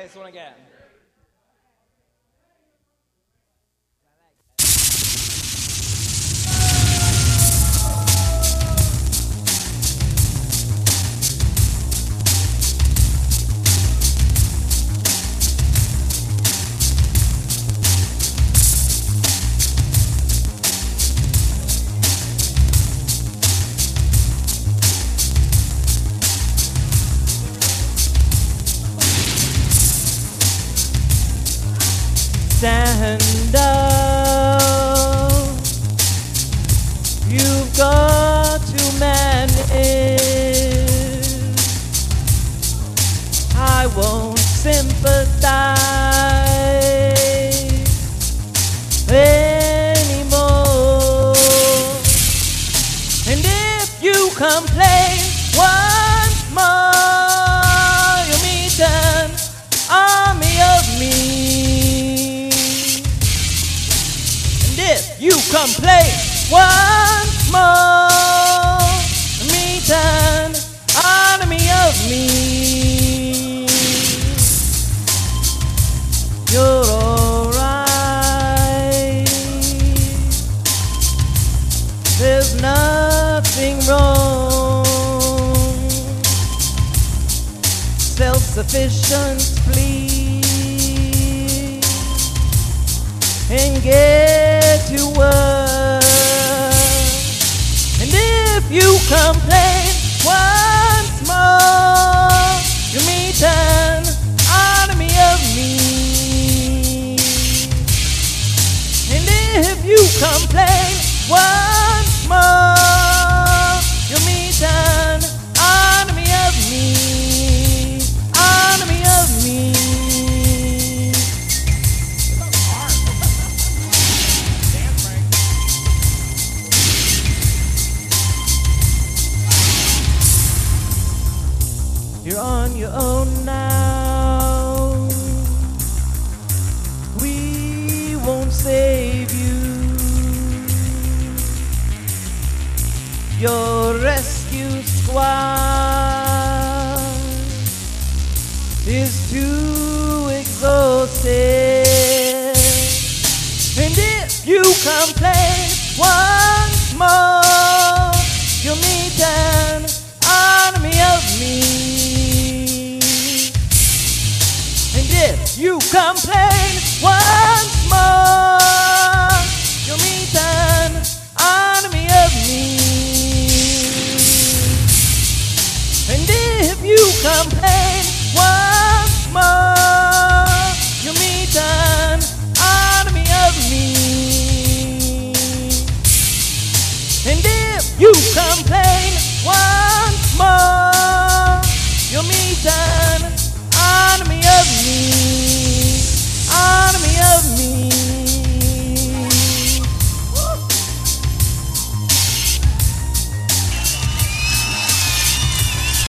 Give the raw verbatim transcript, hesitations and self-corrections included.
play this one again. Stand up, you've got to manage. I won't sympathize anymore. And if you complain once more, you'll meet an army of me. If you complain once more, meet an army of me. You're alright. There's nothing wrong. Self-sufficient, please, and get to work. And if you complain once more, you meet an army of me. And if you complain once more, you meet an army of me. Army of me. You're on your own now. We won't save you. Your rescue squad is too exhausted. And if you complain once more, you'll meet an army of me. And if you complain once more, you'll meet an army of me. And if you complain once more, you'll meet an army of me. And if you complain once